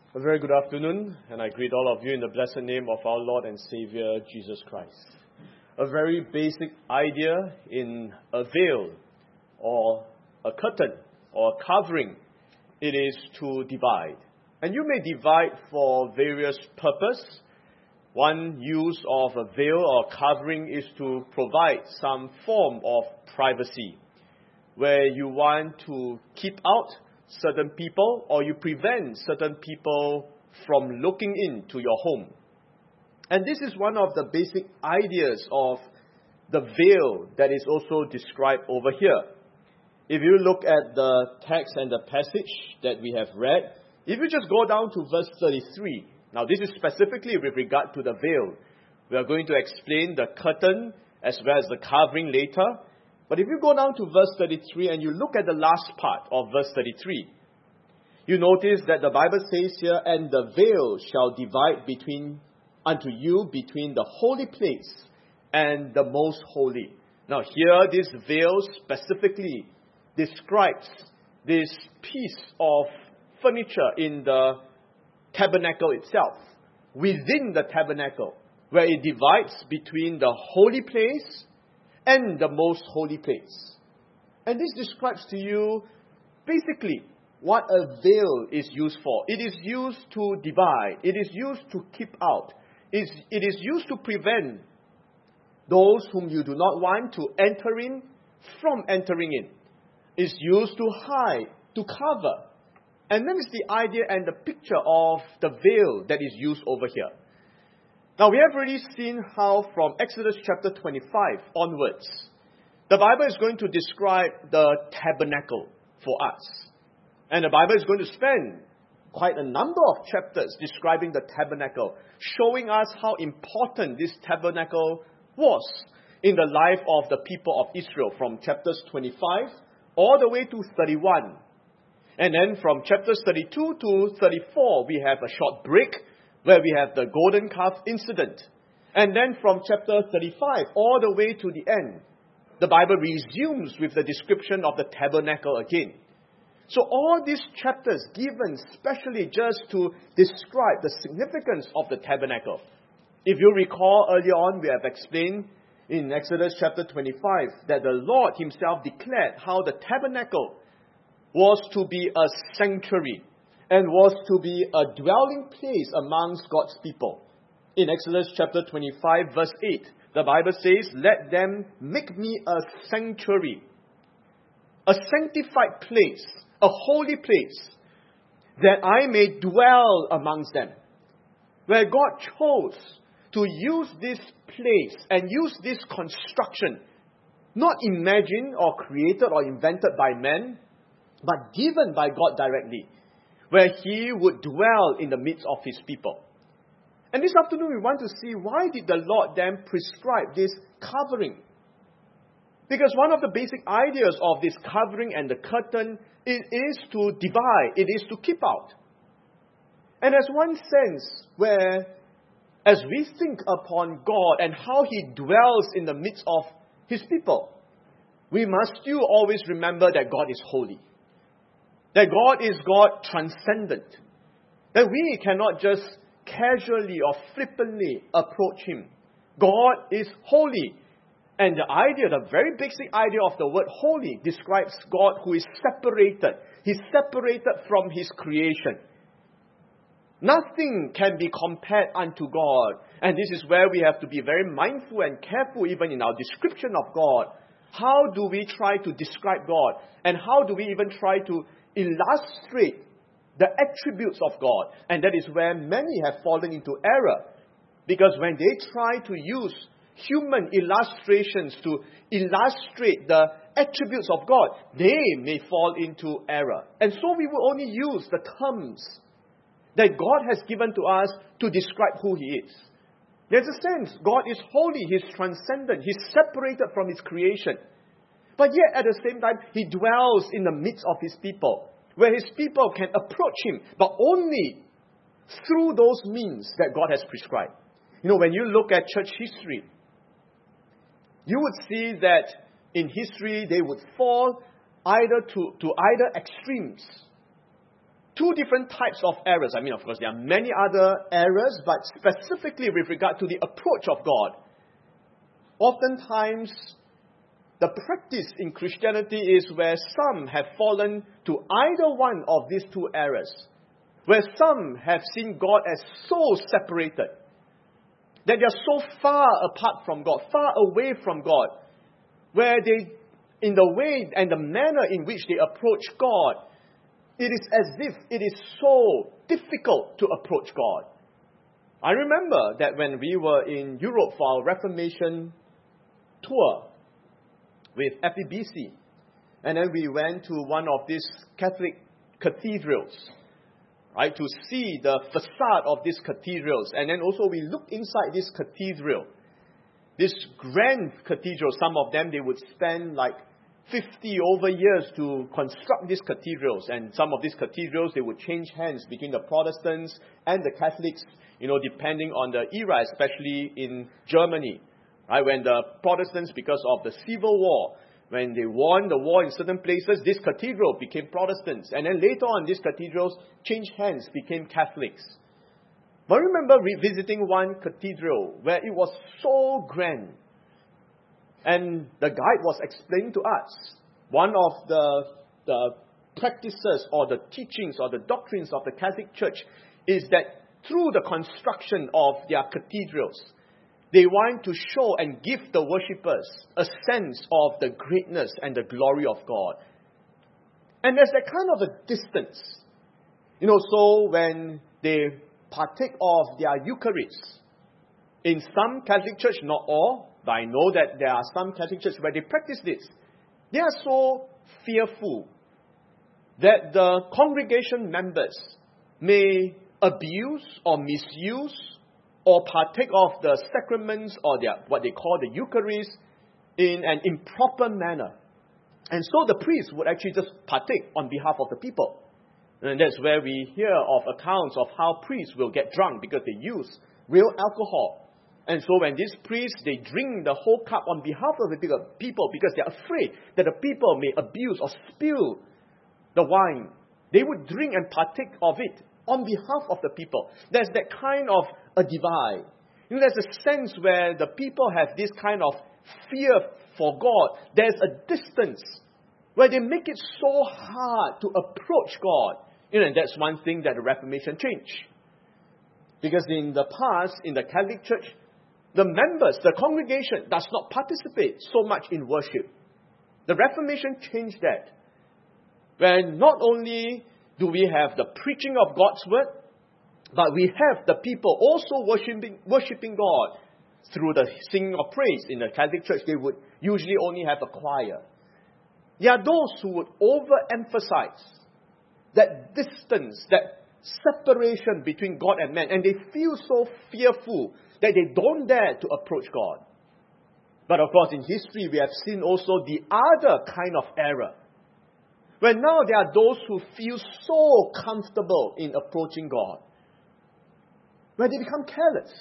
A very good afternoon, and I greet all of you in the blessed name of our Lord and Savior, Jesus Christ. A very basic idea in a veil, or a curtain, or a covering, it is to divide. And you may divide for various purposes. One use of a veil or covering is to provide some form of privacy, where you want to keep out certain people, or you prevent certain people from looking into your home. And this is one of the basic ideas of the veil that is also described over here. If you look at the text and the passage that we have read, if you just go down to verse 33, now this is specifically with regard to the veil. We are going to explain the curtain as well as the covering later. But if you go down to verse 33 and you look at the last part of verse 33, you notice that the Bible says here, "And the veil shall divide unto you between the holy place and the most holy." Now here, this veil specifically describes this piece of furniture in the tabernacle itself, within the tabernacle, where it divides between the holy place and the most holy place. And this describes to you basically what a veil is used for. It is used to divide. It is used to keep out. It is used to prevent those whom you do not want to enter in from entering in. It's used to hide, to cover. And that is the idea and the picture of the veil that is used over here. Now, we have already seen how from Exodus chapter 25 onwards, the Bible is going to describe the tabernacle for us. And the Bible is going to spend quite a number of chapters describing the tabernacle, showing us how important this tabernacle was in the life of the people of Israel, from chapters 25 all the way to 31. And then from chapters 32 to 34, we have a short break, where we have the golden calf incident. And then from chapter 35 all the way to the end, the Bible resumes with the description of the tabernacle again. So all these chapters given specially just to describe the significance of the tabernacle. If you recall earlier on, we have explained in Exodus chapter 25 that the Lord himself declared how the tabernacle was to be a sanctuary and was to be a dwelling place amongst God's people. In Exodus chapter 25 verse 8, the Bible says, "Let them make me a sanctuary, a sanctified place, a holy place, that I may dwell amongst them." Where God chose to use this place and use this construction, not imagined or created or invented by man, but given by God directly, where he would dwell in the midst of his people. And this afternoon we want to see, why did the Lord then prescribe this covering? Because one of the basic ideas of this covering and the curtain, it is to divide, it is to keep out. And there's one sense where, as we think upon God and how he dwells in the midst of his people, we must still always remember that God is holy. That God is God transcendent. That we cannot just casually or flippantly approach him. God is holy. And the idea, the very basic idea of the word holy, describes God who is separated. He's separated from his creation. Nothing can be compared unto God. And this is where we have to be very mindful and careful even in our description of God. How do we try to describe God? And how do we even try to illustrate the attributes of God? And that is where many have fallen into error. Because when they try to use human illustrations to illustrate the attributes of God, they may fall into error. And so we will only use the terms that God has given to us to describe who he is. There's a sense, God is holy, he's transcendent, he's separated from his creation. But yet at the same time, he dwells in the midst of his people, where his people can approach him, but only through those means that God has prescribed. You know, when you look at church history, you would see that in history they would fall either to either extremes. two different types of errors. I mean, of course, there are many other errors, but specifically with regard to the approach of God, oftentimes the practice in Christianity is where some have fallen to either one of these two errors, where some have seen God as so separated, that they are so far apart from God, far away from God, where they, in the way and the manner in which they approach God, it is as if it is so difficult to approach God. I remember that when we were in Europe for our Reformation tour with FEBC, and then we went to one of these Catholic cathedrals, right, to see the facade of these cathedrals. And then also we looked inside this cathedral, this grand cathedral. Some of them, they would spend like 50 over years to construct these cathedrals. And some of these cathedrals, they would change hands between the Protestants and the Catholics, depending on the era, especially in Germany. Right, when the Protestants, because of the Civil War, when they won the war in certain places, this cathedral became Protestants. And then later on, these cathedrals changed hands, became Catholics. But I remember revisiting one cathedral where it was so grand. And the guide was explaining to us, one of the practices or the teachings or the doctrines of the Catholic Church is that through the construction of their cathedrals, they want to show and give the worshippers a sense of the greatness and the glory of God. And there's that kind of a distance. So when they partake of their Eucharist, in some Catholic church, not all, but I know that there are some Catholic churches where they practice this. They are so fearful that the congregation members may abuse or misuse or partake of the sacraments or what they call the Eucharist in an improper manner. And so the priest would actually just partake on behalf of the people. And that's where we hear of accounts of how priests will get drunk because they use real alcohol. And so when these priests, they drink the whole cup on behalf of the people because they're afraid that the people may abuse or spill the wine. They would drink and partake of it on behalf of the people. There's that kind of a divide. There's a sense where the people have this kind of fear for God. There's a distance where they make it so hard to approach God. And that's one thing that the Reformation changed. Because in the past, in the Catholic Church, the members, the congregation does not participate so much in worship. The Reformation changed that. Where not only do we have the preaching of God's word, but we have the people also worshiping God through the singing of praise. In the Catholic Church, they would usually only have a choir. There are those who would overemphasize that distance, that separation between God and man, and they feel so fearful that they don't dare to approach God. But of course, in history, we have seen also the other kind of error, where now there are those who feel so comfortable in approaching God, where they become careless.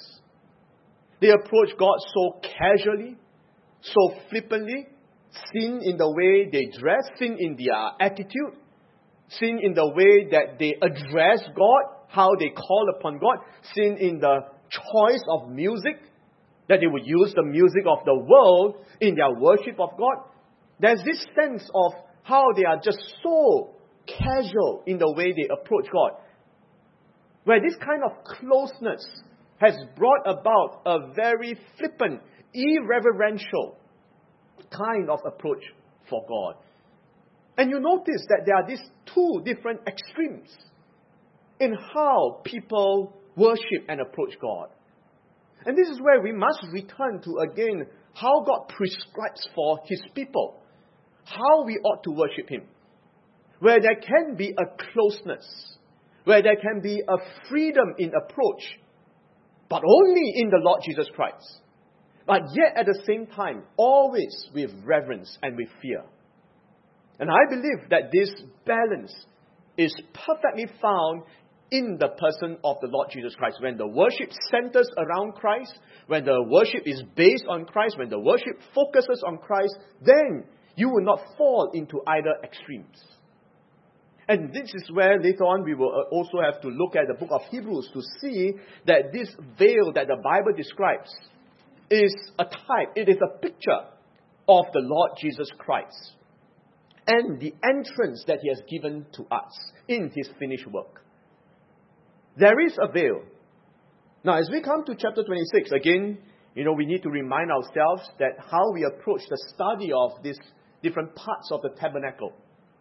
They approach God so casually, so flippantly, seen in the way they dress, seen in their attitude, seen in the way that they address God, how they call upon God, seen in the choice of music, that they would use the music of the world in their worship of God. There's this sense of how they are just so casual in the way they approach God, where this kind of closeness has brought about a very flippant, irreverential kind of approach for God. And you notice that there are these two different extremes in how people worship and approach God. And this is where we must return to again how God prescribes for His people, how we ought to worship Him, where there can be a closeness, where there can be a freedom in approach, but only in the Lord Jesus Christ. But yet at the same time, always with reverence and with fear. And I believe that this balance is perfectly found in the person of the Lord Jesus Christ. When the worship centers around Christ, when the worship is based on Christ, when the worship focuses on Christ, then you will not fall into either extremes. And this is where later on we will also have to look at the book of Hebrews to see that this veil that the Bible describes is a type, it is a picture of the Lord Jesus Christ and the entrance that He has given to us in His finished work. There is a veil. Now, as we come to chapter 26, again, we need to remind ourselves that how we approach the study of these different parts of the tabernacle.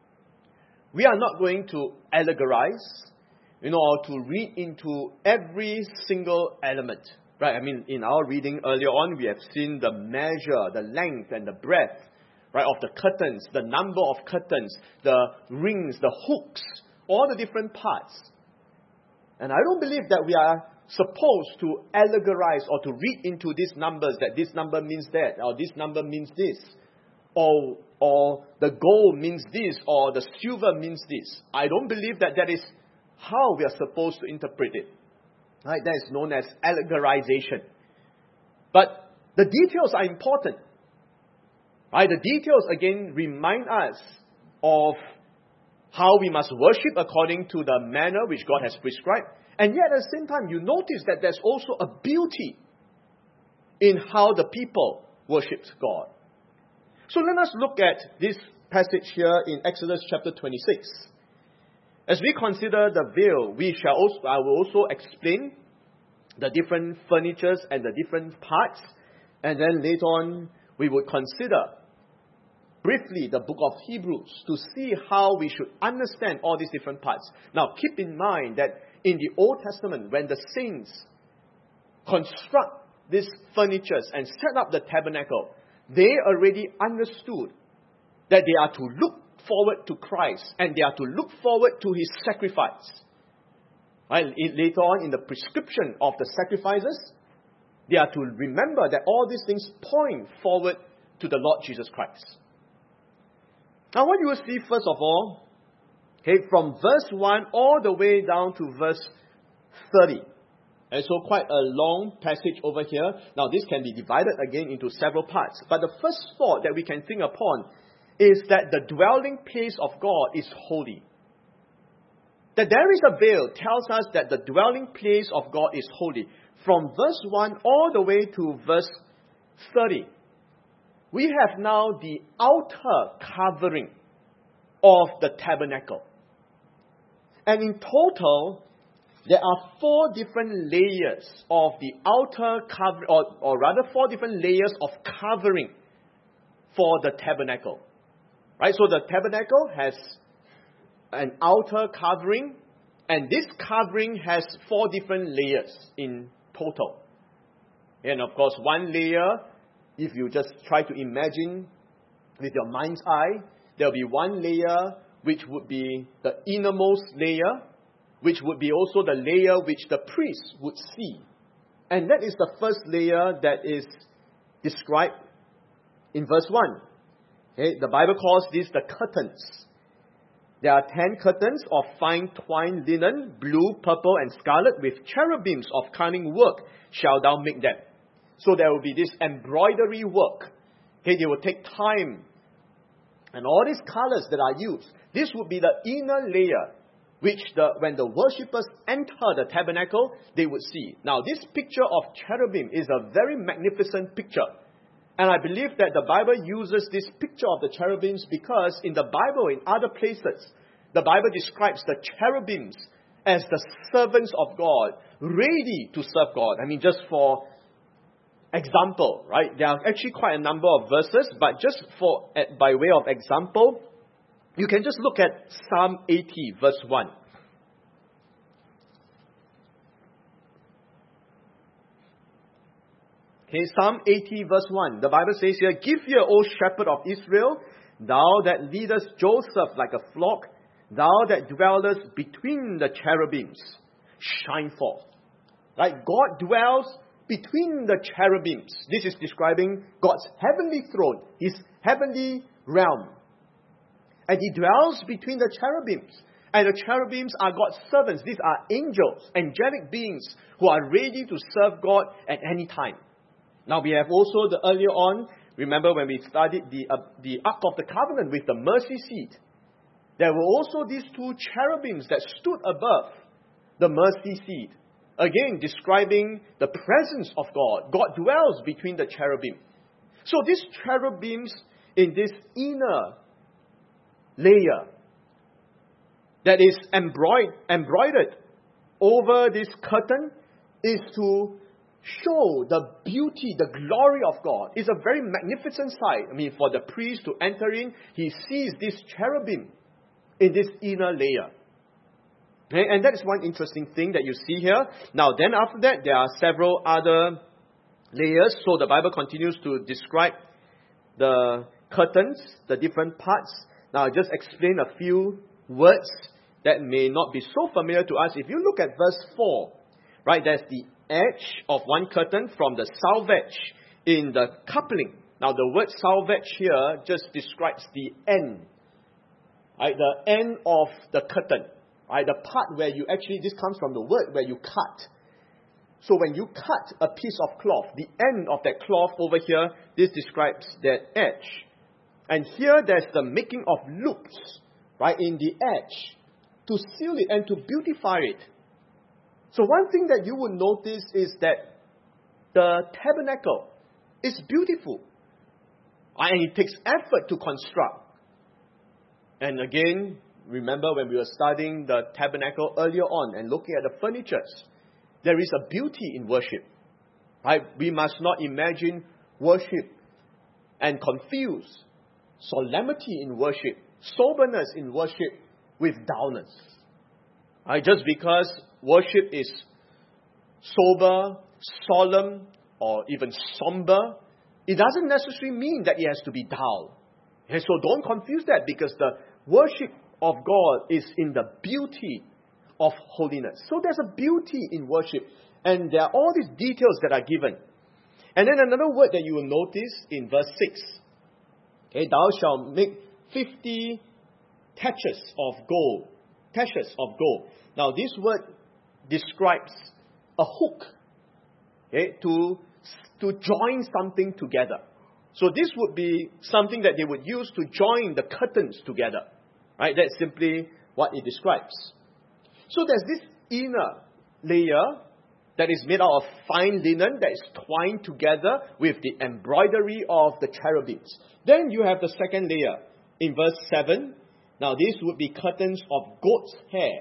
We are not going to allegorize, or to read into every single element. Right? I mean, in our reading earlier on, we have seen the measure, the length and the breadth, right, of the curtains, the number of curtains, the rings, the hooks, all the different parts. And I don't believe that we are supposed to allegorize or to read into these numbers that this number means that, or this number means this, or the gold means this, or the silver means this. I don't believe that that is how we are supposed to interpret it. Right? That is known as allegorization. But the details are important. Right? The details again remind us of how we must worship according to the manner which God has prescribed. And yet at the same time, you notice that there's also a beauty in how the people worshipped God. So let us look at this passage here in Exodus chapter 26. As we consider the veil, I will also explain the different furnitures and the different parts. And then later on, we would consider briefly the book of Hebrews to see how we should understand all these different parts. Now, keep in mind that in the Old Testament, when the saints construct these furnitures and set up the tabernacle, they already understood that they are to look forward to Christ and they are to look forward to His sacrifice. Right? Later on in the prescription of the sacrifices, they are to remember that all these things point forward to the Lord Jesus Christ. Now what you will see first of all, from verse 1 all the way down to verse 30. And so quite a long passage over here. Now this can be divided again into several parts. But the first thought that we can think upon is that the dwelling place of God is holy. That there is a veil tells us that the dwelling place of God is holy. From verse 1 all the way to verse 30. We have now the outer covering of the tabernacle. And in total, there are 4 different layers of the outer cover, or rather 4 different layers of covering for the tabernacle. Right? So the tabernacle has an outer covering, and this covering has 4 different layers in total. And of course, one layer, if you just try to imagine with your mind's eye, there will be one layer which would be the innermost layer, which would be also the layer which the priest would see. And that is the first layer that is described in verse 1. The Bible calls this the curtains. There are 10 curtains of fine twined linen, blue, purple, and scarlet, with cherubims of cunning work shall thou make them. So there will be this embroidery work. They will take time. And all these colors that are used, this would be the inner layer, which when the worshippers enter the tabernacle, they would see. Now, this picture of cherubim is a very magnificent picture. And I believe that the Bible uses this picture of the cherubims because in the Bible, in other places, the Bible describes the cherubims as the servants of God, ready to serve God. I mean, just for example, right? There are actually quite a number of verses, but just by way of example, you can just look at Psalm 80, verse 1. Psalm 80, verse 1. The Bible says here, "Give ear, O shepherd of Israel, thou that leadest Joseph like a flock, thou that dwellest between the cherubims, shine forth." Right? God dwells between the cherubims. This is describing God's heavenly throne, His heavenly realm. And He dwells between the cherubims. And the cherubims are God's servants. These are angels, angelic beings who are ready to serve God at any time. Now we have also earlier on, remember when we studied the Ark of the Covenant with the mercy seat. there were also these two cherubims that stood above the mercy seat. Again, describing the presence of God. God dwells between the cherubim. So these cherubims in this inner layer that is embroidered over this curtain is to show the beauty, the glory of God. It's a very magnificent sight. I mean, for the priest to enter in, he sees this cherubim in this inner layer. Okay? And that is one interesting thing that you see here. Now, then after that, there are several other layers. So the Bible continues to describe the curtains, the different parts. Now, I'll just explain a few words that may not be so familiar to us. If you look at verse 4, right, there's the edge of one curtain from the salvage in the coupling. Now, the word salvage here just describes the end, right, the end of the curtain, right, the part where you actually, this comes from the word where you cut. So when you cut a piece of cloth, the end of that cloth over here, this describes that edge. And here there's the making of loops, right, in the edge to seal it and to beautify it. So one thing that you will notice is that the tabernacle is beautiful. And it takes effort to construct. And again, remember when we were studying the tabernacle earlier on and looking at the furnitures, there is a beauty in worship. Right? We must not imagine worship and confuse solemnity in worship, soberness in worship with dullness. Right? Just because worship is sober, solemn, or even somber, it doesn't necessarily mean that it has to be dull. And so don't confuse that, because the worship of God is in the beauty of holiness. So there's a beauty in worship, and there are all these details that are given. And then another word that you will notice in verse 6. Okay, thou shalt make 50 taches of gold. Taches of gold. Now this word describes a hook, okay, to join something together. So this would be something that they would use to join the curtains together. Right? That's simply what it describes. So there's this inner layer that is made out of fine linen that is twined together with the embroidery of the cherubims. Then you have the second layer in verse 7. Now this would be curtains of goat's hair.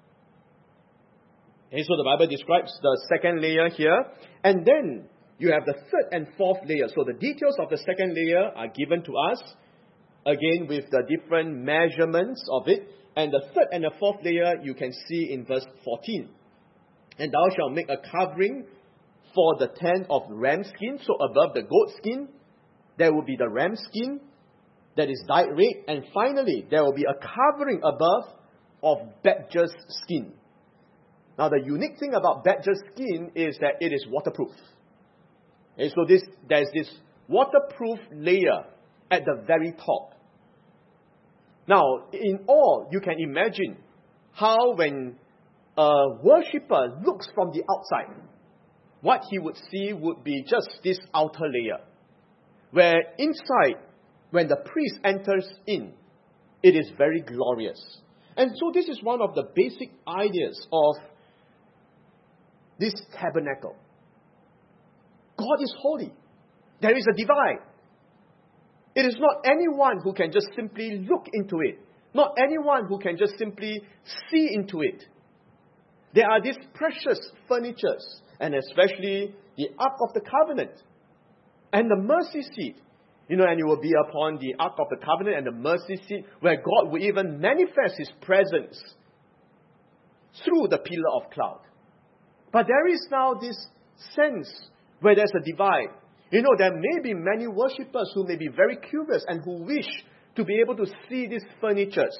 Okay, so the Bible describes the second layer here. And then you have the third and fourth layer. So the details of the second layer are given to us, again with the different measurements of it. And the third and the fourth layer you can see in verse 14. And thou shalt make a covering for the tent of ram skin. So above the goat skin, there will be the ram skin that is dyed red. And finally, there will be a covering above of badger's skin. Now, the unique thing about badger's skin is that it is waterproof. Okay, so there's this waterproof layer at the very top. Now, in all, you can imagine how when a worshipper looks from the outside, what he would see would be just this outer layer. Where inside, when the priest enters in, it is very glorious. And so this is one of the basic ideas of this tabernacle. God is holy. There is a divide. It is not anyone who can just simply look into it. Not anyone who can just simply see into it. There are these precious furnitures, and especially the Ark of the Covenant and the mercy seat. You know, and it will be upon the Ark of the Covenant and the mercy seat where God will even manifest His presence through the pillar of cloud. But there is now this sense where there's a divide. You know, there may be many worshippers who may be very curious and who wish to be able to see these furnitures.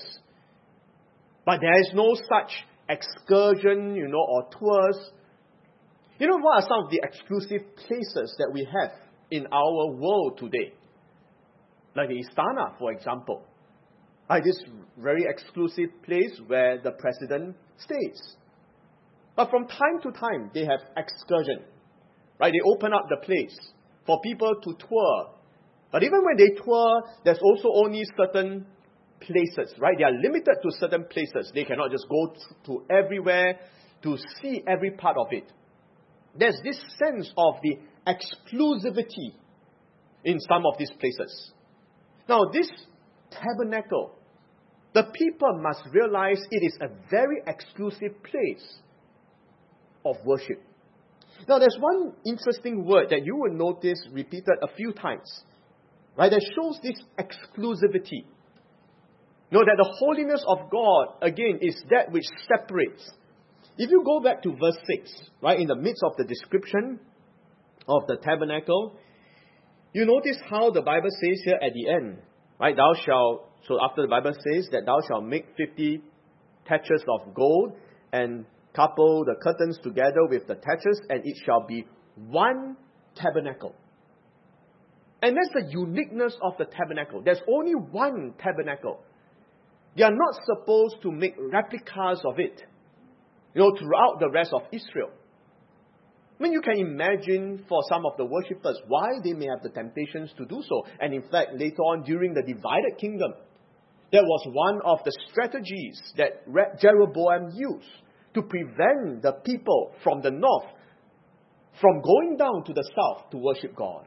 But there is no such excursion, or tours. You know, what are some of the exclusive places that we have in our world today? Like the Istana, for example. Like this very exclusive place where the president stays. But from time to time, they have excursion. Right? They open up the place for people to tour. But even when they tour, there's also only certain places, right? They are limited to certain places. They cannot just go to everywhere to see every part of it. There's this sense of the exclusivity in some of these places. Now, this tabernacle, the people must realize it is a very exclusive place of worship. Now, there's one interesting word that you will notice repeated a few times, right? That shows this exclusivity. Know that the holiness of God, again, is that which separates. If you go back to verse 6, right, in the midst of the description of the tabernacle, you notice how the Bible says here at the end, right? So after the Bible says that thou shalt make 50 taches of gold and couple the curtains together with the taches, and it shall be one tabernacle. And that's the uniqueness of the tabernacle. There's only one tabernacle. They are not supposed to make replicas of it, throughout the rest of Israel. I mean, you can imagine for some of the worshippers why they may have the temptations to do so. And in fact, later on during the divided kingdom, that was one of the strategies that Jeroboam used to prevent the people from the north from going down to the south to worship God.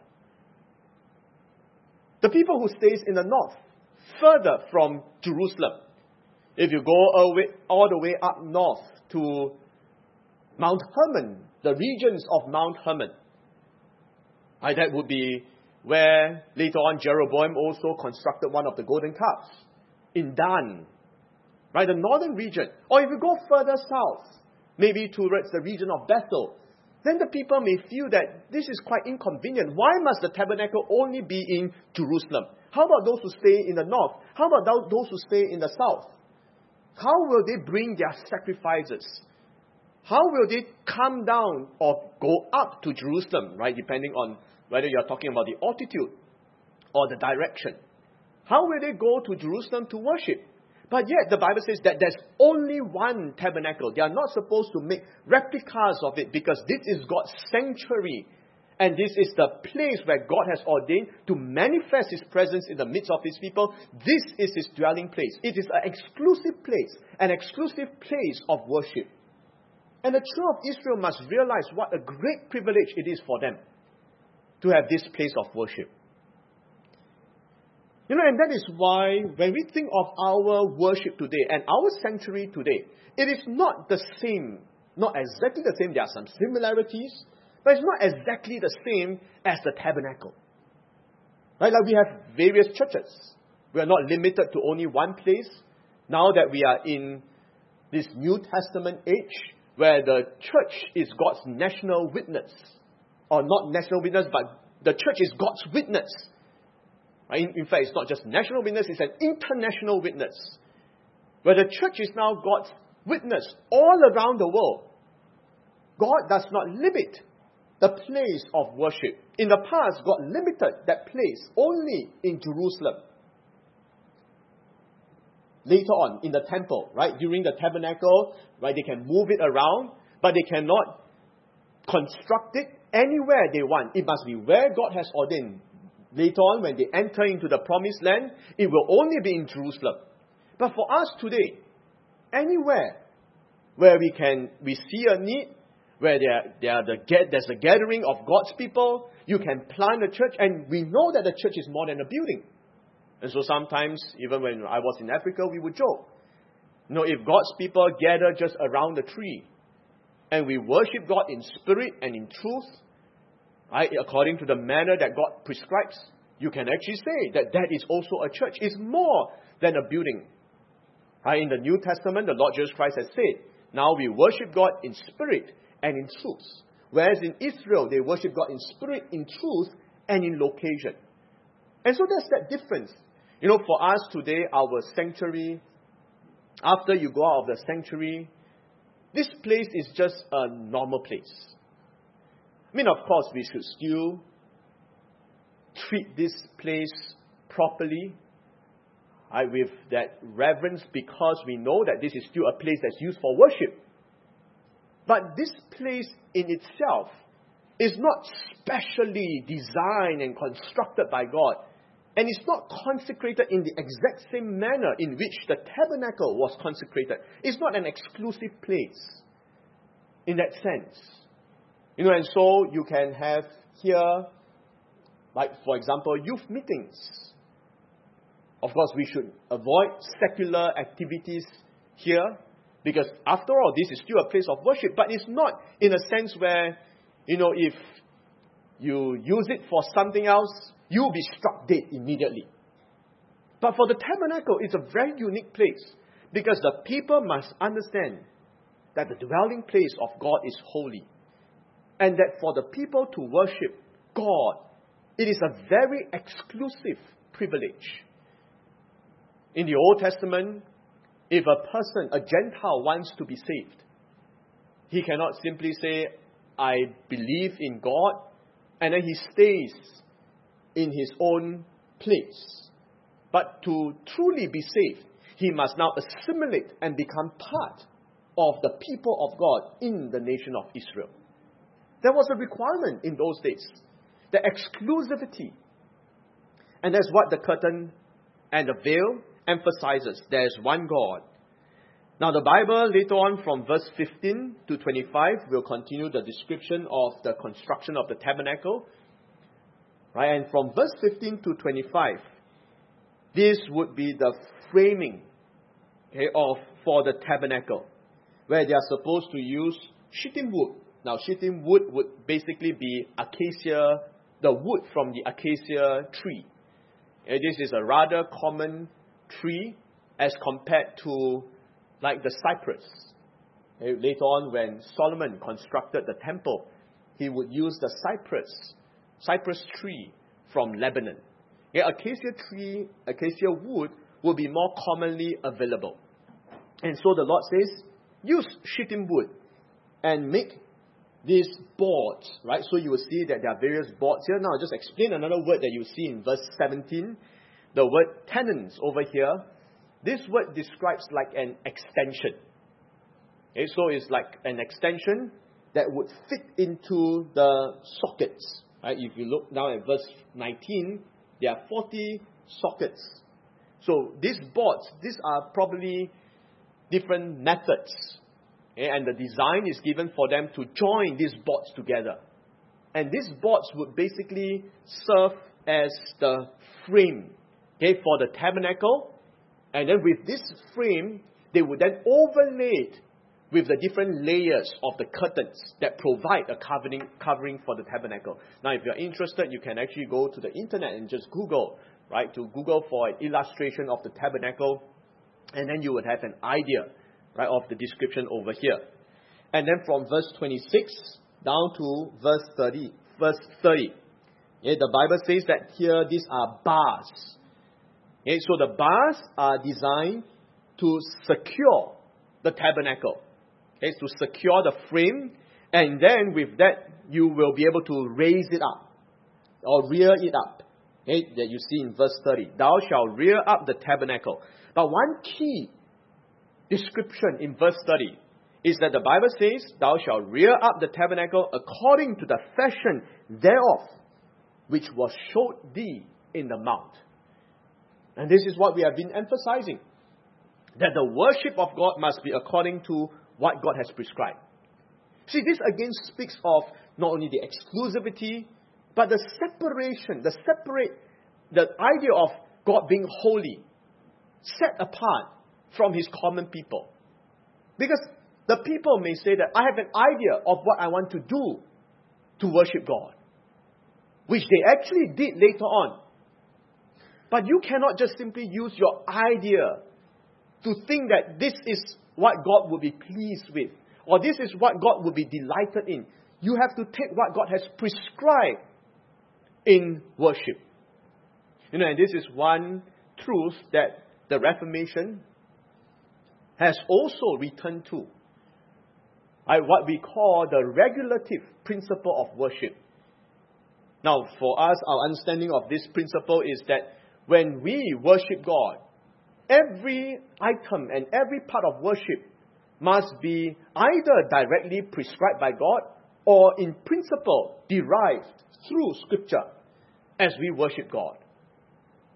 The people who stays in the north, further from Jerusalem, if you go all the way up north to Mount Hermon, the regions of Mount Hermon, that would be where later on Jeroboam also constructed one of the golden calves in Dan, right, the northern region. Or if you go further south, maybe towards the region of Bethel, then the people may feel that this is quite inconvenient. Why must the tabernacle only be in Jerusalem? How about those who stay in the north? How about those who stay in the south? How will they bring their sacrifices? How will they come down or go up to Jerusalem, right, depending on whether you are talking about the altitude or the direction? How will they go to Jerusalem to worship? But yet the Bible says that there's only one tabernacle. They are not supposed to make replicas of it because this is God's sanctuary. And this is the place where God has ordained to manifest His presence in the midst of His people. This is His dwelling place. It is an exclusive place, an exclusive place of worship. And the children of Israel must realize what a great privilege it is for them to have this place of worship. And that is why when we think of our worship today and our sanctuary today, it is not the same, not exactly the same. There are some similarities, but it's not exactly the same as the tabernacle. Right? Like we have various churches. We are not limited to only one place. Now that we are in this New Testament age, where the church is God's national witness, or not national witness, but the church is God's witness. In fact, it's not just national witness, it's an international witness. Where the church is now God's witness all around the world. God does not limit the place of worship. In the past, God limited that place only in Jerusalem. Later on, in the temple, right, during the tabernacle, right, they can move it around, but they cannot construct it anywhere they want. It must be where God has ordained. Later on, when they enter into the promised land, it will only be in Jerusalem. But for us today, anywhere where we see a need, where there's a gathering of God's people, you can plant a church, and we know that the church is more than a building. And so sometimes, even when I was in Africa, we would joke, if God's people gather just around the tree, and we worship God in spirit and in truth, right, according to the manner that God prescribes, you can actually say that is also a church. It's more than a building. Right, in the New Testament, the Lord Jesus Christ has said, now we worship God in spirit and in truth. Whereas in Israel, they worship God in spirit, in truth, and in location. And so there's that difference. For us today, our sanctuary, after you go out of the sanctuary, this place is just a normal place. Of course, we should still treat this place properly, with that reverence, because we know that this is still a place that's used for worship. But this place in itself is not specially designed and constructed by God And it's not consecrated in the exact same manner in which the tabernacle was consecrated. It's not an exclusive place in that sense. And so you can have here, like for example, youth meetings. Of course, we should avoid secular activities here, because after all, this is still a place of worship. But it's not in a sense where, if you use it for something else, you'll be struck dead immediately. But for the tabernacle, it's a very unique place, because the people must understand that the dwelling place of God is holy. And that for the people to worship God, it is a very exclusive privilege. In the Old Testament, if a person, a Gentile, wants to be saved, he cannot simply say, I believe in God, and then he stays in his own place. But to truly be saved, he must now assimilate and become part of the people of God in the nation of Israel. There was a requirement in those days, the exclusivity. And that's what the curtain and the veil emphasizes. There's one God. Now the Bible later on from verse 15 to 25 will continue the description of the construction of the tabernacle. Right? And from verse 15 to 25, this would be the framing for the tabernacle, where they are supposed to use shittim wood. Now shittim wood would basically be acacia, the wood from the acacia tree. This is a rather common tree as compared to like the cypress. Later on, when Solomon constructed the temple, he would use the cypress tree from Lebanon. Acacia wood will be more commonly available. And so the Lord says, use shittim wood and make these boards, right? So you will see that there are various boards here. Now I'll just explain another word that you see in verse 17. The word tenons over here. This word describes like an extension. So it's like an extension that would fit into the sockets. Right? If you look now at verse 19, there are 40 sockets. So these boards, these are probably different methods. And the design is given for them to join these boards together. And these boards would basically serve as the frame for the tabernacle. And then with this frame, they would then overlay it with the different layers of the curtains that provide a covering for the tabernacle. Now, if you're interested, you can actually go to the internet and just Google, right? To Google for an illustration of the tabernacle. And then you would have an idea, right, of the description over here. And then from verse 26 down to verse 30. The Bible says that here these are bars. So the bars are designed to secure the tabernacle. To secure the frame. And then with that, you will be able to raise it up or rear it up. That you see in verse 30. Thou shalt rear up the tabernacle. But one key description in verse 30 is that the Bible says, thou shalt rear up the tabernacle according to the fashion thereof, which was showed thee in the mount. And this is what we have been emphasizing, that the worship of God must be according to what God has prescribed. See, this again speaks of not only the exclusivity, but the separation, the idea of God being holy, set apart from His common people. Because the people may say that I have an idea of what I want to do to worship God, which they actually did later on. But you cannot just simply use your idea to think that this is what God will be pleased with, or this is what God will be delighted in. You have to take what God has prescribed in worship. And this is one truth that the Reformation has also returned to. What we call the regulative principle of worship. Now, for us, our understanding of this principle is that when we worship God, every item and every part of worship must be either directly prescribed by God or in principle derived through Scripture as we worship God.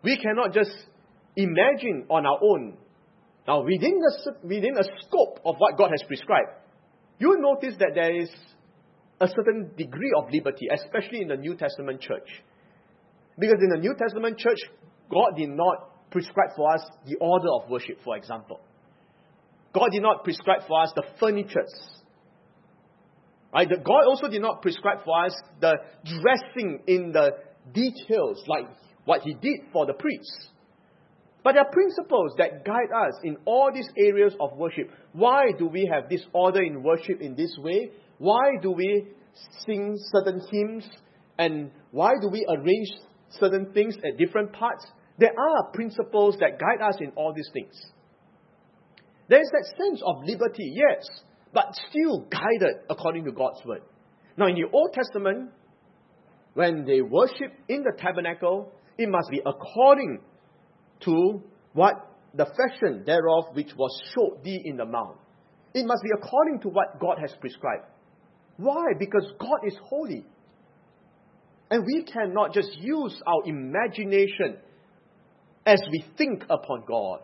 We cannot just imagine on our own. Now, within a scope of what God has prescribed, you will notice that there is a certain degree of liberty, especially in the New Testament church. Because in the New Testament church, God did not prescribe for us the order of worship, for example. God did not prescribe for us the furnitures. Right? God also did not prescribe for us the dressing in the details like what He did for the priests. But there are principles that guide us in all these areas of worship. Why do we have this order in worship in this way? Why do we sing certain hymns? And why do we arrange certain things at different parts? There are principles that guide us in all these things. There is that sense of liberty, yes, but still guided according to God's word. Now in the Old Testament, when they worship in the tabernacle, it must be according to what the fashion thereof which was showed thee in the mount. It must be according to what God has prescribed. Why? Because God is holy. And we cannot just use our imagination as we think upon God.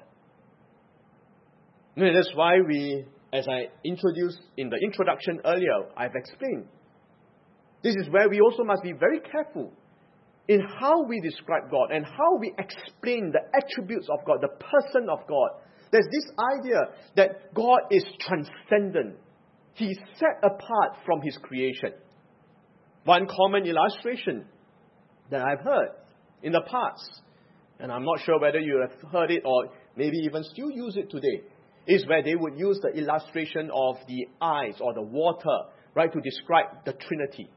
And that's why we, as I introduced in the introduction earlier, I've explained. This is where we also must be very careful in how we describe God and how we explain the attributes of God, the person of God. There's this idea that God is transcendent. He's set apart from His creation. One common illustration that I've heard in the past, and I'm not sure whether you have heard it or maybe even still use it today, is where they would use the illustration of the eyes or the water, right, to describe the Trinity.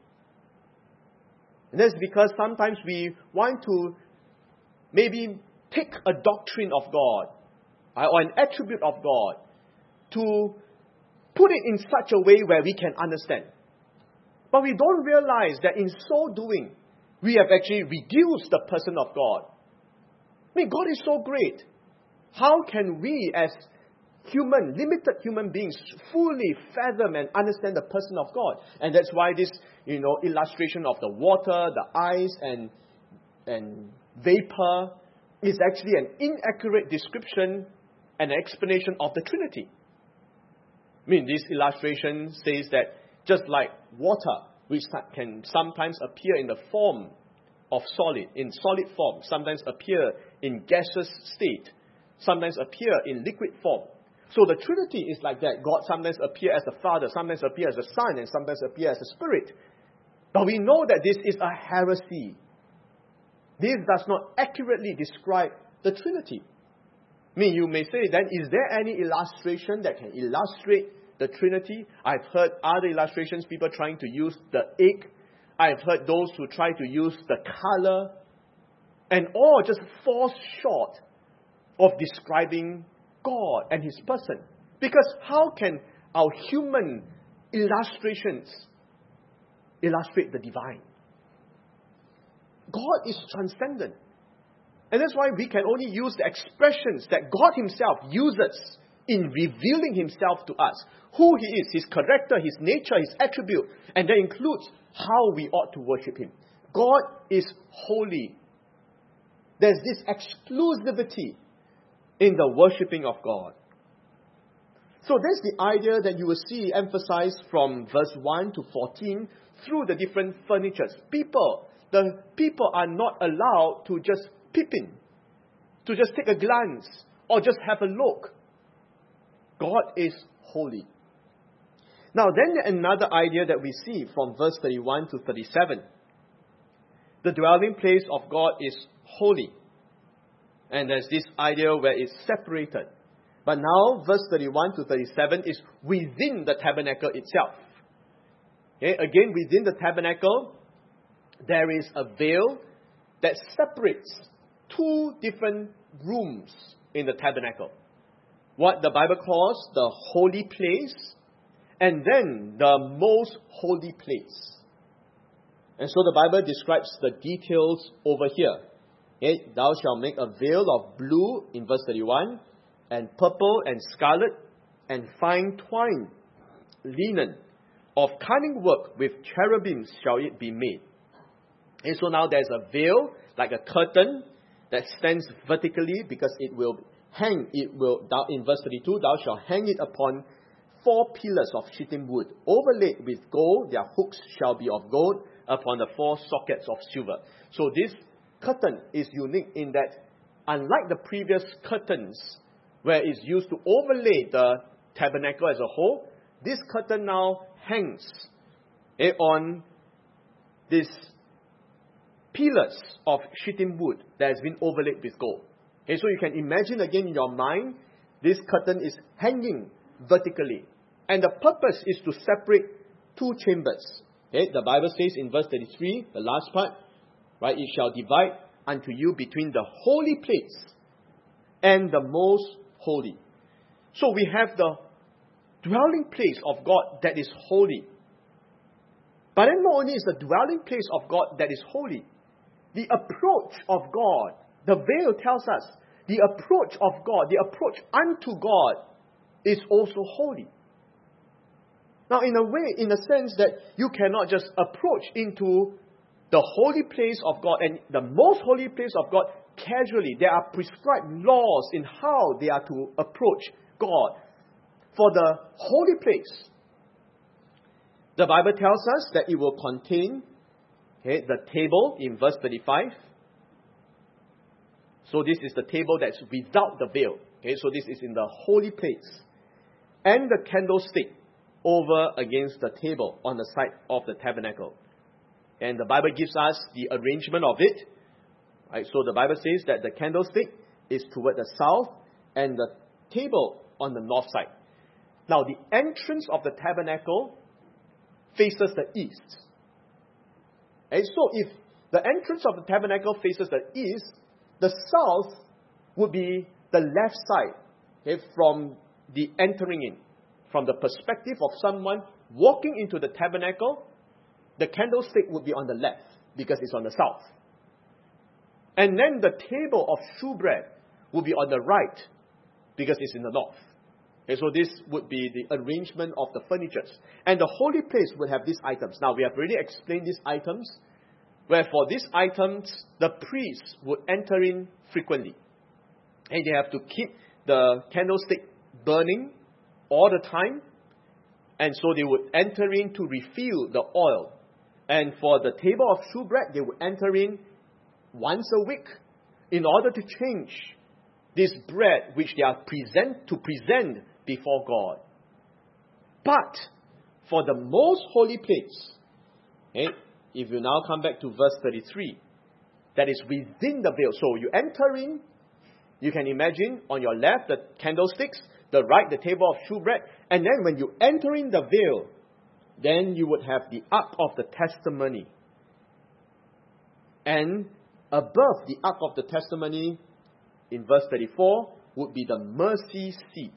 And that's because sometimes we want to maybe take a doctrine of God or an attribute of God to put it in such a way where we can understand. But we don't realize that in so doing, we have actually reduced the person of God. I mean, God is so great. How can we as limited human beings fully fathom and understand the person of God? And that's why this, illustration of the water, the ice, and vapor is actually an inaccurate description and explanation of the Trinity. I mean, this illustration says that just like water, which can sometimes appear in the form of in solid form, sometimes appear in gaseous state, sometimes appear in liquid form. So the Trinity is like that. God sometimes appears as the Father, sometimes appears as the Son, and sometimes appears as the Spirit. But we know that this is a heresy. This does not accurately describe the Trinity. I mean, you may say then, is there any illustration that can illustrate the Trinity? I've heard other illustrations, people trying to use the egg. I've heard those who try to use the color. And all just falls short of describing God and His person. Because how can our human illustrations illustrate the divine? God is transcendent. And that's why we can only use the expressions that God Himself uses in revealing Himself to us. Who He is, His character, His nature, His attribute. And that includes how we ought to worship Him. God is holy. There's this exclusivity in the worshipping of God. So that's the idea that you will see emphasized from verse 1 to 14 through the different furnitures. The people are not allowed to just peep in, to just take a glance, or just have a look. God is holy. Now then another idea that we see from verse 31 to 37. The dwelling place of God is holy. And there's this idea where it's separated. But now verse 31 to 37 is within the tabernacle itself. Okay? Again, within the tabernacle, there is a veil that separates two different rooms in the tabernacle. What the Bible calls the holy place, and then the most holy place. And so the Bible describes the details over here. Okay? Thou shalt make a veil of blue in verse 31, and purple and scarlet, and fine twined linen. Of cunning work with cherubims shall it be made. And so now there's a veil, like a curtain, that stands vertically, because it will hang, in verse 32, thou shalt hang it upon 4 pillars of shittim wood, overlaid with gold. Their hooks shall be of gold, upon the 4 sockets of silver. So this curtain is unique in that, unlike the previous curtains, where it's used to overlay the tabernacle as a whole, this curtain now hangs on these pillars of shittim wood that has been overlaid with gold. Okay, so you can imagine again in your mind, this curtain is hanging vertically. And the purpose is to separate 2 chambers. Okay, the Bible says in verse 33, the last part, right, it shall divide unto you between the holy place and the most holy. So we have the dwelling place of God that is holy. But then not only is the dwelling place of God that is holy, the approach of God, the veil tells us, the approach of God, the approach unto God is also holy. Now in a way, in a sense that you cannot just approach into the holy place of God and the most holy place of God casually. There are prescribed laws in how they are to approach God. For the holy place, the Bible tells us that it will contain the table in verse 35. So this is the table that's without the veil. So this is in the holy place. And the candlestick over against the table on the side of the tabernacle. And the Bible gives us the arrangement of it. Right? So the Bible says that the candlestick is toward the south and the table on the north side. Now the entrance of the tabernacle faces the east. And so if the entrance of the tabernacle faces the east, the south would be the left side, from the entering in. From the perspective of someone walking into the tabernacle, the candlestick would be on the left because it's on the south. And then the table of shewbread would be on the right because it's in the north. And so this would be the arrangement of the furnitures. And the holy place would have these items. Now we have already explained these items, where for these items, the priests would enter in frequently. And they have to keep the candlestick burning all the time. And so they would enter in to refill the oil. And for the table of shewbread, they would enter in once a week in order to change this bread which they are present before God. But for the most holy place, if you now come back to verse 33, that is within the veil. So you enter in, you can imagine on your left the candlesticks, the right the table of shewbread, and then when you enter in the veil, then you would have the ark of the testimony. And above the ark of the testimony, in verse 34, would be the mercy seat.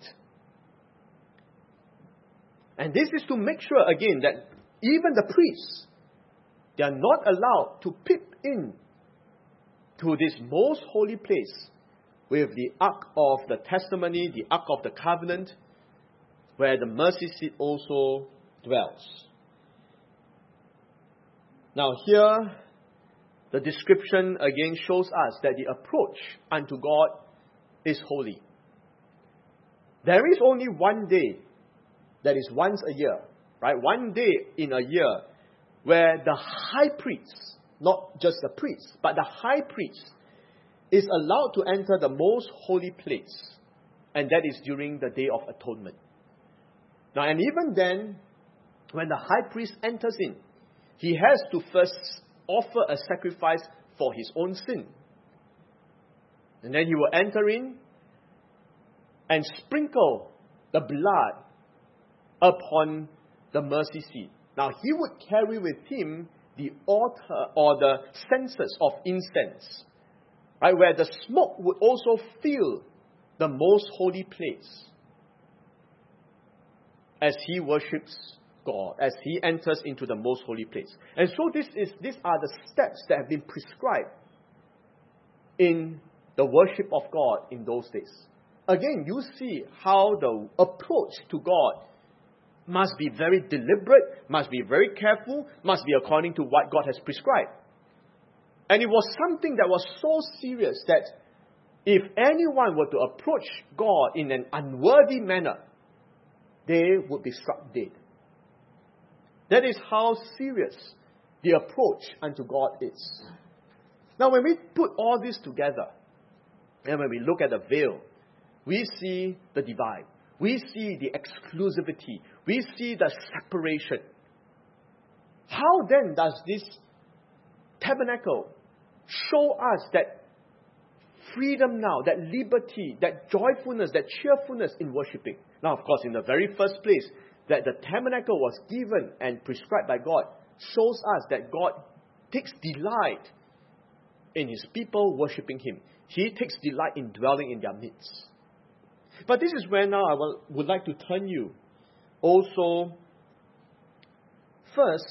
And this is to make sure again that even the priests, they are not allowed to peep in to this most holy place with the ark of the testimony, the ark of the covenant, where the mercy seat also dwells. Now here, the description again shows us that the approach unto God is holy. There is only one day that is once a year, right? One day in a year where the high priest, not just the priest, but the high priest is allowed to enter the most holy place. And that is during the Day of Atonement. Now, and even then, when the high priest enters in, he has to first offer a sacrifice for his own sin. And then he will enter in and sprinkle the blood upon the mercy seat. Now, he would carry with him the altar or the censers of incense, right, where the smoke would also fill the most holy place as he worships God, as he enters into the most holy place. And so these are the steps that have been prescribed in the worship of God in those days. Again, you see how the approach to God must be very deliberate, must be very careful, must be according to what God has prescribed. And it was something that was so serious that if anyone were to approach God in an unworthy manner, they would be struck dead. That is how serious the approach unto God is. Now, when we put all this together, and when we look at the veil, we see the divide. We see the exclusivity. We see the separation. How then does this tabernacle show us that freedom now, that liberty, that joyfulness, that cheerfulness in worshipping? Now, of course, in the very first place, that the tabernacle was given and prescribed by God shows us that God takes delight in His people worshipping Him. He takes delight in dwelling in their midst. But this is where now I would like to turn you also first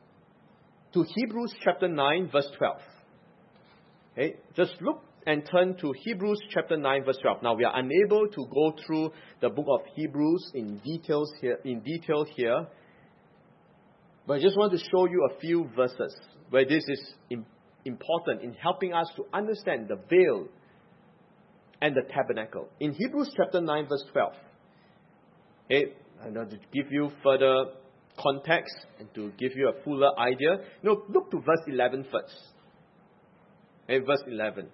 to Hebrews chapter 9 verse 12. Okay, just look and turn to Hebrews chapter 9 verse 12. Now we are unable to go through the book of Hebrews in detail here, but I just want to show you a few verses where this is important in helping us to understand the veil and the tabernacle. In Hebrews chapter 9 verse 12, okay, I'm going to give you further context and to give you a fuller idea. No, look to verse 11 first. Okay, verse 11.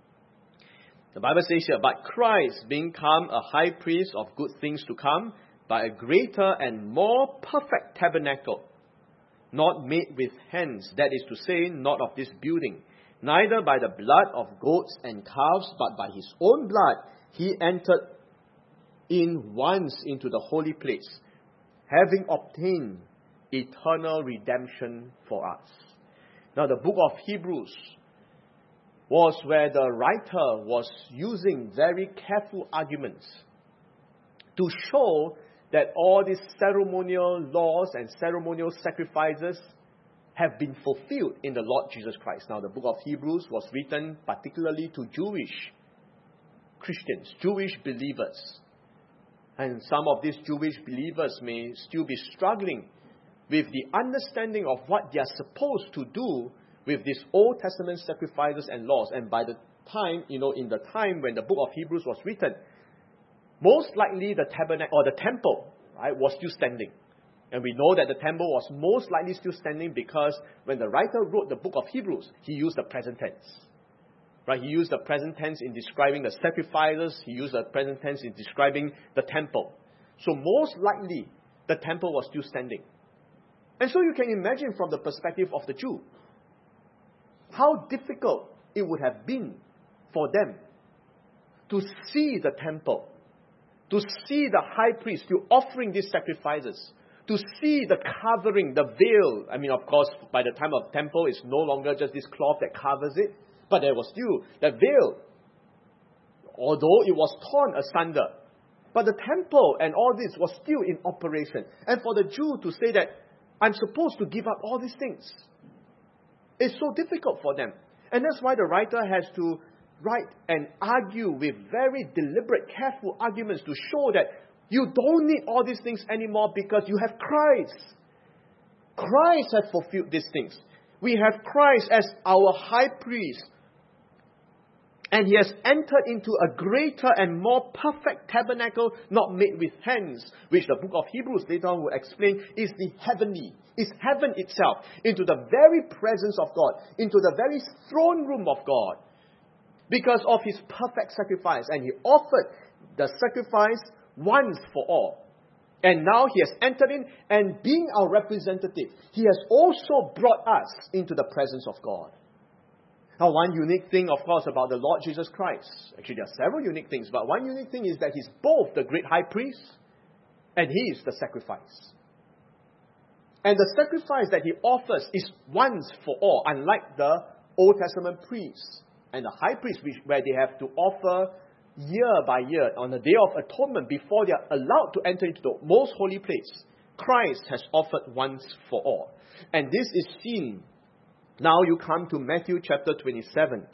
The Bible says here, but Christ being come a high priest of good things to come, by a greater and more perfect tabernacle, not made with hands, that is to say, not of this building, neither by the blood of goats and calves, but by His own blood, He entered in once into the holy place, having obtained eternal redemption for us. Now the book of Hebrews was where the writer was using very careful arguments to show that all these ceremonial laws and ceremonial sacrifices have been fulfilled in the Lord Jesus Christ. Now, the book of Hebrews was written particularly to Jewish Christians, Jewish believers. And some of these Jewish believers may still be struggling with the understanding of what they are supposed to do with these Old Testament sacrifices and laws. And by the time, in the time when the book of Hebrews was written, most likely the tabernacle or the temple, right, was still standing. And we know that the temple was most likely still standing because when the writer wrote the book of Hebrews, he used the present tense. Right? He used the present tense in describing the sacrifices. He used the present tense in describing the temple. So most likely the temple was still standing. And so you can imagine from the perspective of the Jew, how difficult it would have been for them to see the temple, to see the high priest still offering these sacrifices, to see the covering, the veil. I mean, of course, by the time of temple, it's no longer just this cloth that covers it, but there was still that veil, although it was torn asunder. But the temple and all this was still in operation. And for the Jew to say that, I'm supposed to give up all these things, it's so difficult for them. And that's why the writer has to write and argue with very deliberate, careful arguments to show that you don't need all these things anymore because you have Christ. Christ has fulfilled these things. We have Christ as our high priest. And He has entered into a greater and more perfect tabernacle, not made with hands, which the book of Hebrews later on will explain is the heavenly. It's heaven itself, into the very presence of God, into the very throne room of God, because of His perfect sacrifice. And He offered the sacrifice once for all. And now He has entered in, and being our representative, He has also brought us into the presence of God. Now, one unique thing, of course, about the Lord Jesus Christ, actually there are several unique things, but one unique thing is that He's both the great high priest and He is the sacrifice. And the sacrifice that He offers is once for all, unlike the Old Testament priests and the high priests, where they have to offer year by year on the Day of Atonement before they are allowed to enter into the most holy place. Christ has offered once for all. And this is seen. Now you come to Matthew chapter 27.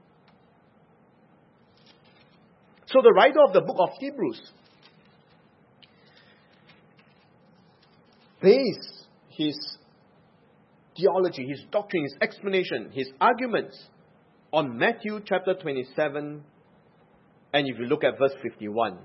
So the writer of the book of Hebrews based his theology, his doctrine, his explanation, his arguments on Matthew chapter 27. And if you look at verse 51.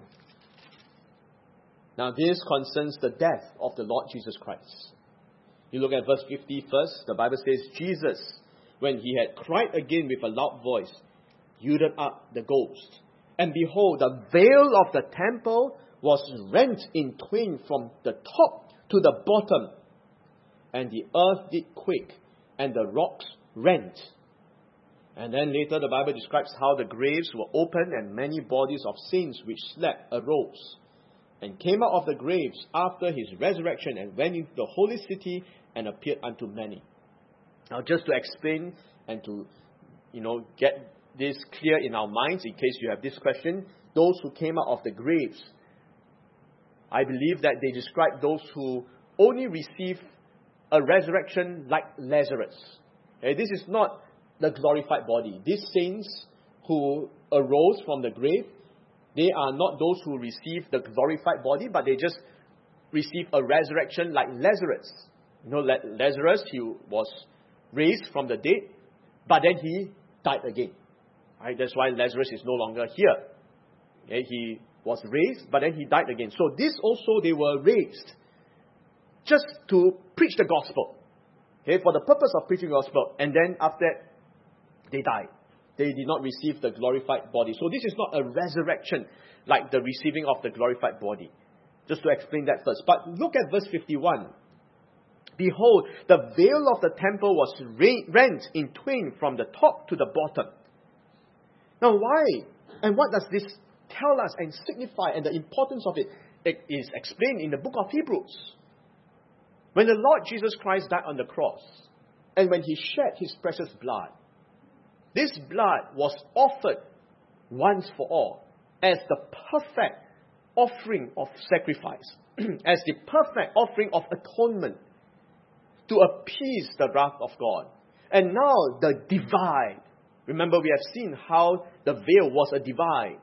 Now this concerns the death of the Lord Jesus Christ. You look at verse 50 first. The Bible says, Jesus, when he had cried again with a loud voice, yielded up the ghost. And behold, the veil of the temple was rent in twain from the top to the bottom. And the earth did quake, and the rocks rent. And then later the Bible describes how the graves were opened, and many bodies of saints which slept arose, and came out of the graves after his resurrection, and went into the holy city, and appeared unto many. Now just to explain and to, get this clear in our minds, in case you have this question, those who came out of the graves, I believe that they describe those who only receive a resurrection like Lazarus. Okay, this is not the glorified body. These saints who arose from the grave, they are not those who receive the glorified body, but they just receive a resurrection like Lazarus. Lazarus, he was raised from the dead, but then he died again. Right? That's why Lazarus is no longer here. Okay? He was raised, but then he died again. So this also, they were raised just to preach the gospel. Okay? For the purpose of preaching the gospel. And then after that, they died. They did not receive the glorified body. So this is not a resurrection like the receiving of the glorified body. Just to explain that first. But look at verse 51. Behold, the veil of the temple was rent in twain from the top to the bottom. Now why? And what does this tell us and signify, and the importance of it? It is explained in the book of Hebrews. When the Lord Jesus Christ died on the cross, and when he shed his precious blood, this blood was offered once for all as the perfect offering of sacrifice, as the perfect offering of atonement to appease the wrath of God. And now the divide. Remember, we have seen how the veil was a divide.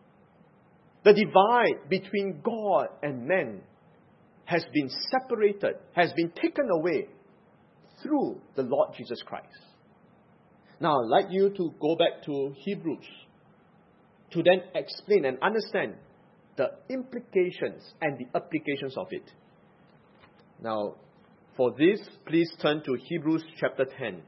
The divide between God and man has been separated, has been taken away through the Lord Jesus Christ. Now, I'd like you to go back to Hebrews to then explain and understand the implications and the applications of it. Now, for this, please turn to Hebrews chapter 10.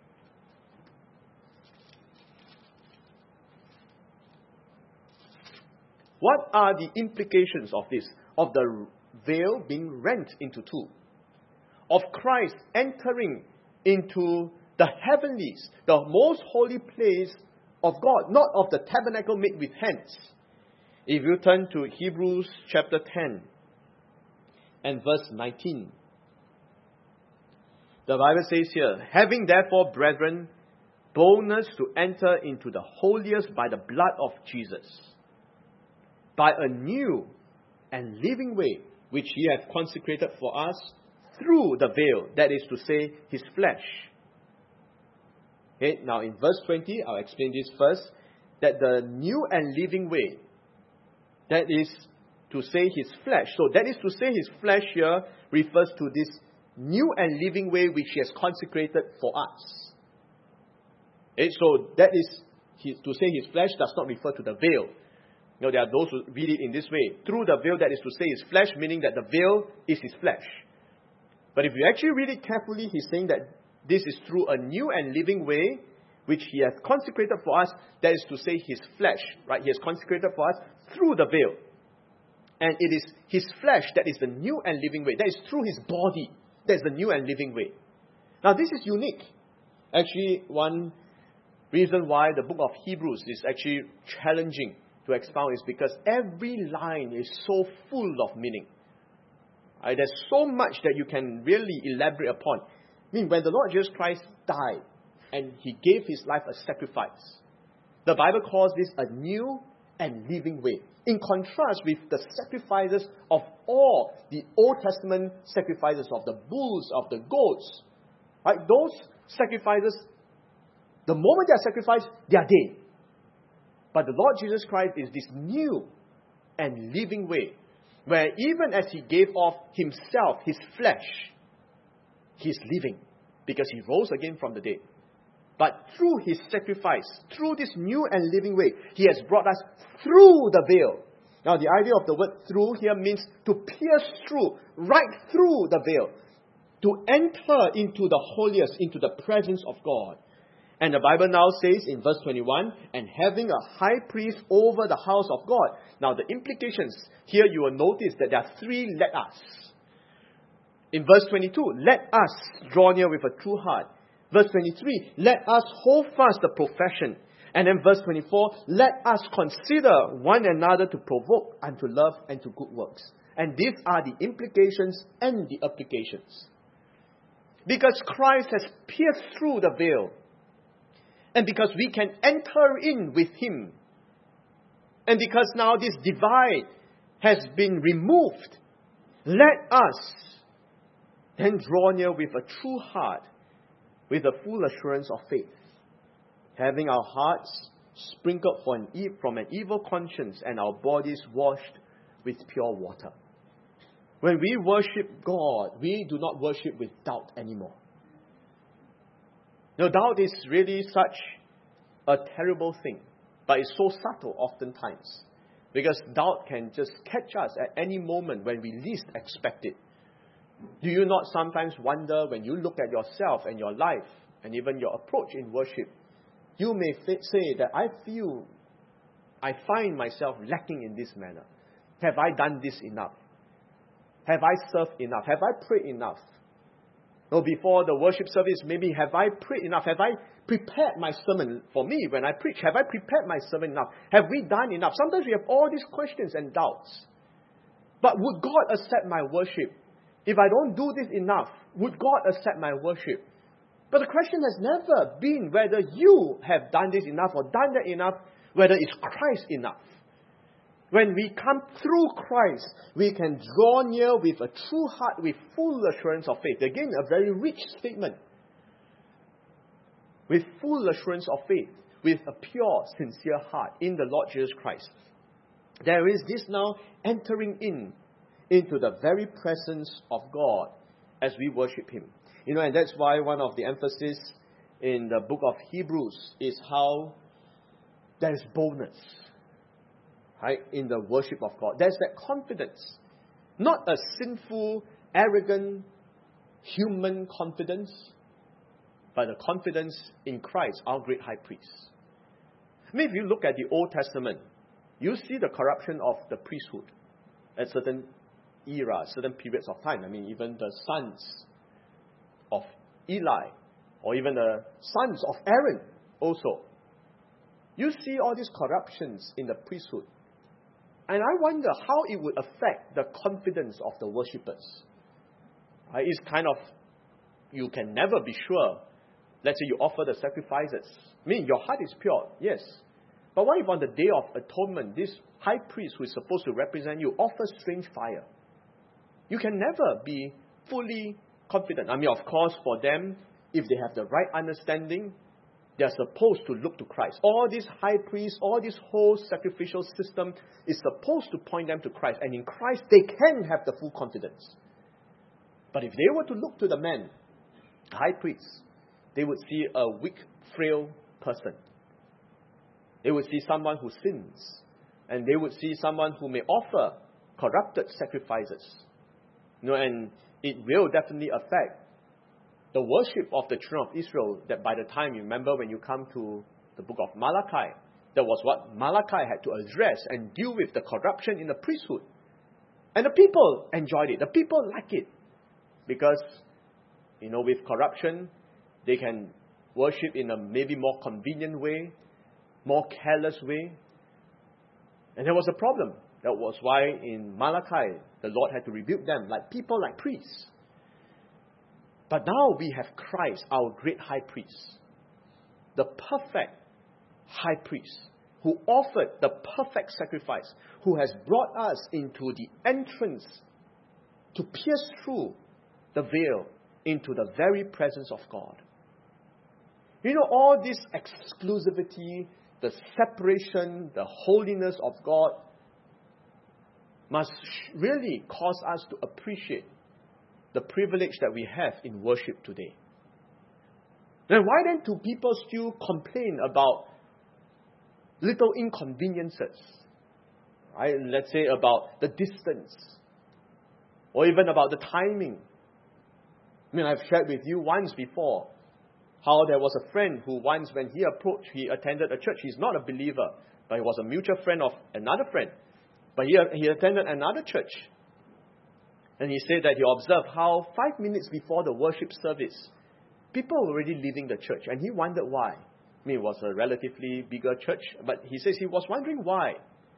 What are the implications of this? Of the veil being rent into two. Of Christ entering into the heavenlies, the most holy place of God, not of the tabernacle made with hands. If you turn to Hebrews chapter 10 and verse 19. The Bible says here, having therefore, brethren, boldness to enter into the holiest by the blood of Jesus, by a new and living way, which he hath consecrated for us through the veil, that is to say, his flesh. Okay, now in verse 20, I'll explain this first, that the new and living way, that is to say his flesh. So that is to say his flesh here refers to this new and living way which he has consecrated for us. Okay, so that is, to say his flesh does not refer to the veil. There are those who read it in this way. Through the veil, that is to say his flesh, meaning that the veil is his flesh. But if you actually read it carefully, he's saying that this is through a new and living way, which he has consecrated for us. That is to say his flesh, right? He has consecrated for us through the veil. And it is his flesh that is the new and living way. That is through his body. That is the new and living way. Now this is unique. Actually, one reason why the book of Hebrews is actually challenging to expound is because every line is so full of meaning. There's so much that you can really elaborate upon. I mean, when the Lord Jesus Christ died and he gave his life a sacrifice, the Bible calls this a new and living way. In contrast with the sacrifices of all the Old Testament sacrifices of the bulls, of the goats, right? Those sacrifices, the moment they are sacrificed, they are dead. But the Lord Jesus Christ is this new and living way, where even as he gave off himself, his flesh, he is living. because He rose again from the dead. But through His sacrifice, through this new and living way, He has brought us through the veil. Now, the idea of the word through here means to pierce through, right through the veil, to enter into the holiest, into the presence of God. And the Bible now says in verse 21, and having a high priest over the house of God. Now, the implications here, you will notice that there are three let us. In verse 22, let us draw near with a true heart. Verse 23, let us hold fast the profession. And then verse 24, let us consider one another to provoke unto love and to good works. And these are the implications and the applications. Because Christ has pierced through the veil. And because we can enter in with Him. And because now this divide has been removed, let us then draw near with a true heart, with a full assurance of faith, having our hearts sprinkled from an evil conscience and our bodies washed with pure water. When we worship God, we do not worship with doubt anymore. Now, doubt is really such a terrible thing, but it's so subtle oftentimes, because doubt can just catch us at any moment when we least expect it. Do you not sometimes wonder when you look at yourself and your life and even your approach in worship, you may say that I find myself lacking in this manner. Have I done this enough? Have I served enough? Have I prayed enough? Or before the worship service, maybe have I prayed enough? Have I prepared my sermon for me when I preach? Have I prepared my sermon enough? Have we done enough? Sometimes we have all these questions and doubts. But would God accept my worship? If I don't do this enough, would God accept my worship? But the question has never been whether you have done this enough or done that enough, whether it's Christ enough. When we come through Christ, we can draw near with a true heart, with full assurance of faith. Again, a very rich statement. With full assurance of faith, with a pure, sincere heart in the Lord Jesus Christ. There is this now entering into the very presence of God as we worship Him. And that's why one of the emphasis in the book of Hebrews is how there is boldness, right, in the worship of God. There's that confidence. Not a sinful, arrogant, human confidence, but a confidence in Christ, our great high priest. If you look at the Old Testament, you see the corruption of the priesthood at certain eras, certain periods of time. Even the sons of Eli, or even the sons of Aaron also. You see all these corruptions in the priesthood. And I wonder how it would affect the confidence of the worshippers. Right? It's kind of, you can never be sure. Let's say you offer the sacrifices. Your heart is pure, yes. But what if on the Day of Atonement, this high priest who is supposed to represent you offers strange fire? You can never be fully confident. Of course, for them, if they have the right understanding, they are supposed to look to Christ. All these high priests, all this whole sacrificial system is supposed to point them to Christ. And in Christ, they can have the full confidence. But if they were to look to the man, high priest, they would see a weak, frail person. They would see someone who sins. And they would see someone who may offer corrupted sacrifices. And it will definitely affect the worship of the children of Israel, that by the time, you remember when you come to the book of Malachi, that was what Malachi had to address and deal with, the corruption in the priesthood. And the people enjoyed it. The people like it. Because, with corruption, they can worship in a maybe more convenient way, more careless way. And there was a problem. That was why in Malachi, the Lord had to rebuke them, like people, like priests. But now we have Christ, our great high priest, the perfect high priest, who offered the perfect sacrifice, who has brought us into the entrance to pierce through the veil into the very presence of God. All this exclusivity, the separation, the holiness of God must really cause us to appreciate the privilege that we have in worship today. Then why then do people still complain about little inconveniences? Right? Let's say about the distance, or even about the timing. I've shared with you once before how there was a friend who once, when he attended a church. He's not a believer, but he was a mutual friend of another friend. But he attended another church. And he said that he observed how 5 minutes before the worship service, people were already leaving the church. And he wondered why. It was a relatively bigger church, but he says he was wondering why.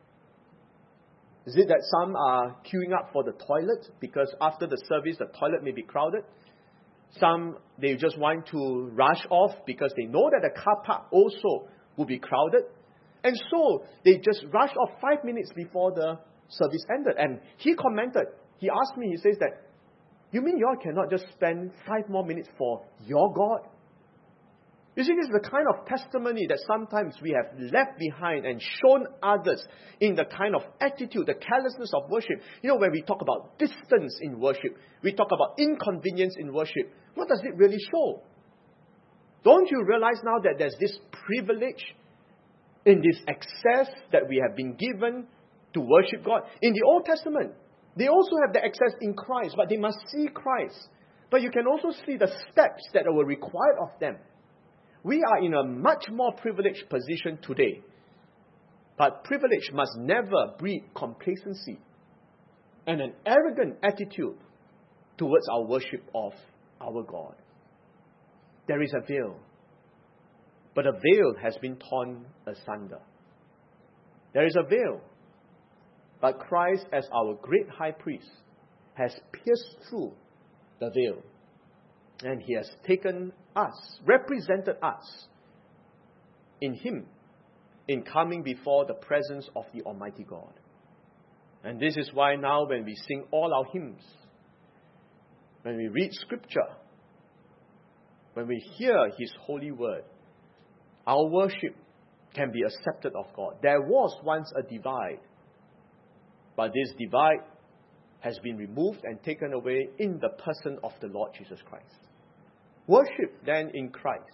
Is it that some are queuing up for the toilet because after the service the toilet may be crowded? Some, they just want to rush off because they know that the car park also will be crowded. And so they just rush off 5 minutes before the service ended. And he commented, he asked me, he says that, you mean you all cannot just spend 5 more minutes for your God? You see, this is the kind of testimony that sometimes we have left behind and shown others in the kind of attitude, the carelessness of worship. When we talk about distance in worship, we talk about inconvenience in worship, what does it really show? Don't you realize now that there's this privilege in this access that we have been given to worship God? In the Old Testament, they also have the access in Christ, but they must see Christ. But you can also see the steps that were required of them. We are in a much more privileged position today. But privilege must never breed complacency and an arrogant attitude towards our worship of our God. There is a veil, but a veil has been torn asunder. There is a veil, but Christ, as our great high priest, has pierced through the veil. And He has taken us, represented us in Him, in coming before the presence of the Almighty God. And this is why now when we sing all our hymns, when we read Scripture, when we hear His holy word, our worship can be accepted of God. There was once a divide, but this divide has been removed and taken away in the person of the Lord Jesus Christ. Worship then in Christ.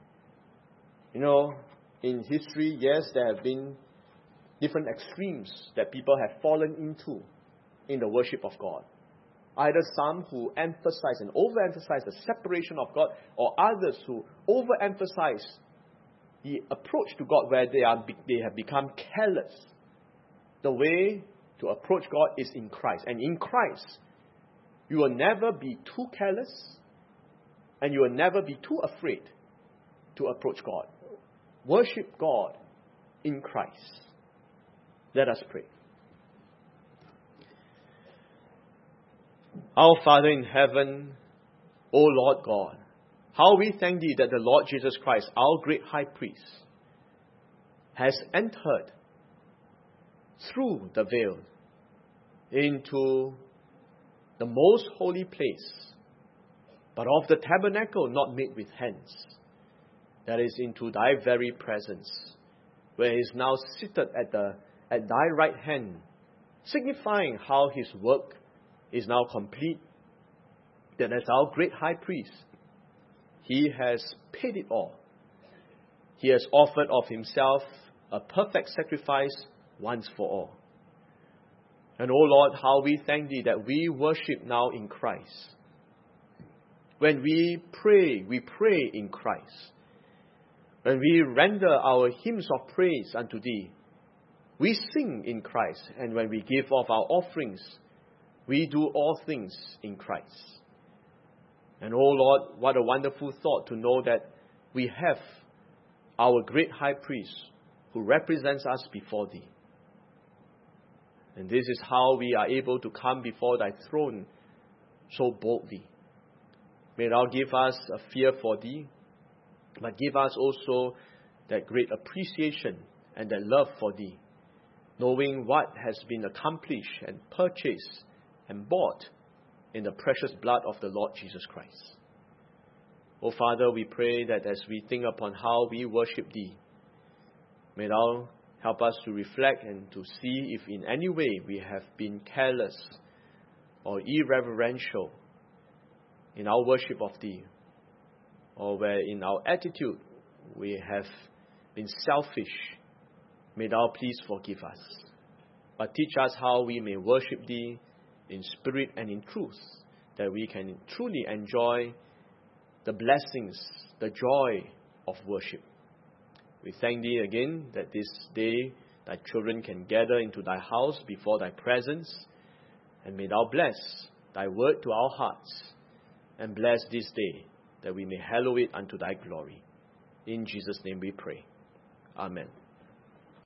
In history, yes, there have been different extremes that people have fallen into in the worship of God. Either some who emphasize and overemphasize the separation of God, or others who overemphasize the approach to God where they have become careless. The way to approach God is in Christ. And in Christ, you will never be too careless, and you will never be too afraid to approach God. Worship God in Christ. Let us pray. Our Father in heaven, O Lord God, how we thank Thee that the Lord Jesus Christ, our great high priest, has entered through the veil into the most holy place, but of the tabernacle not made with hands, that is, into Thy very presence, where He is now seated at Thy right hand, signifying how His work is now complete, that as our great high priest, He has paid it all. He has offered of Himself a perfect sacrifice once for all. And, O Lord, how we thank Thee that we worship now in Christ. When we pray in Christ. When we render our hymns of praise unto Thee, we sing in Christ. And when we give of our offerings, we do all things in Christ. And, oh Lord, what a wonderful thought to know that we have our great high priest who represents us before Thee. And this is how we are able to come before Thy throne so boldly. May Thou give us a fear for Thee, but give us also that great appreciation and that love for Thee, knowing what has been accomplished and purchased and bought in the precious blood of the Lord Jesus Christ. Oh Father, we pray that as we think upon how we worship Thee, may Thou help us to reflect and to see if in any way we have been careless or irreverential in our worship of Thee. or where in our attitude we have been selfish, may Thou please forgive us. But teach us how we may worship Thee in spirit and in truth, that we can truly enjoy the blessings, the joy of worship. We thank Thee again that this day Thy children can gather into Thy house before Thy presence, and may Thou bless Thy word to our hearts, and bless this day that we may hallow it unto Thy glory. In Jesus' name we pray. Amen.